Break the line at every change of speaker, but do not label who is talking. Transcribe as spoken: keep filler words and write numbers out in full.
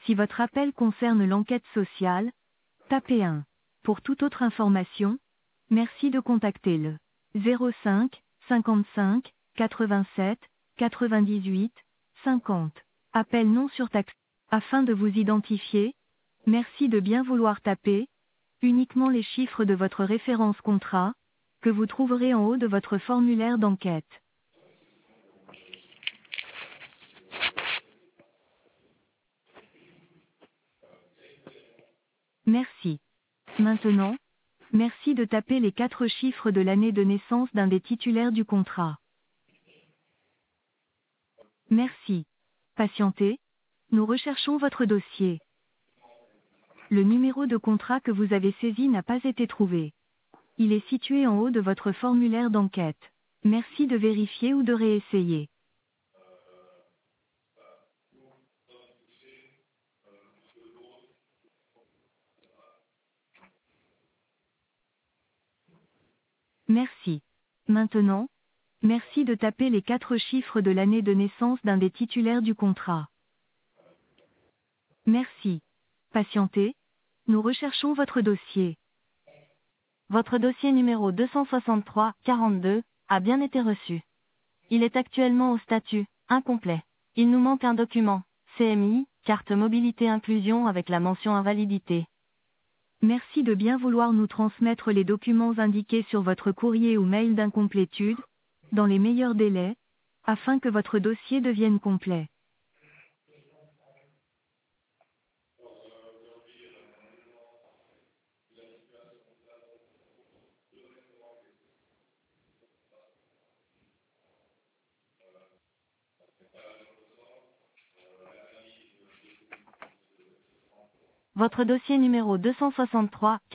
Si votre appel concerne l'enquête sociale, tapez un. Pour toute autre information, merci de contacter le zéro cinq, cinquante-cinq, quatre-vingt-sept, quatre-vingt-dix-huit, cinquante. Appel non surtaxé. Afin de vous identifier, merci de bien vouloir taper uniquement les chiffres de votre référence contrat, que vous trouverez en haut de votre formulaire d'enquête. Merci. Maintenant, merci de taper les quatre chiffres de l'année de naissance d'un des titulaires du contrat. Merci. Patientez. Nous recherchons votre dossier. Le numéro de contrat que vous avez saisi n'a pas été trouvé. Il est situé en haut de votre formulaire d'enquête. Merci de vérifier ou de réessayer. Merci. Maintenant, merci de taper les quatre chiffres de l'année de naissance d'un des titulaires du contrat. Merci. Patientez. Nous recherchons votre dossier. Votre dossier numéro deux cent soixante-trois quarante-deux a bien été reçu. Il est actuellement au statut incomplet. Il nous manque un document, C M I, carte mobilité inclusion avec la mention invalidité. Merci de bien vouloir nous transmettre les documents indiqués sur votre courrier ou mail d'incomplétude, dans les meilleurs délais, afin que votre dossier devienne complet. Votre dossier numéro deux cent soixante-trois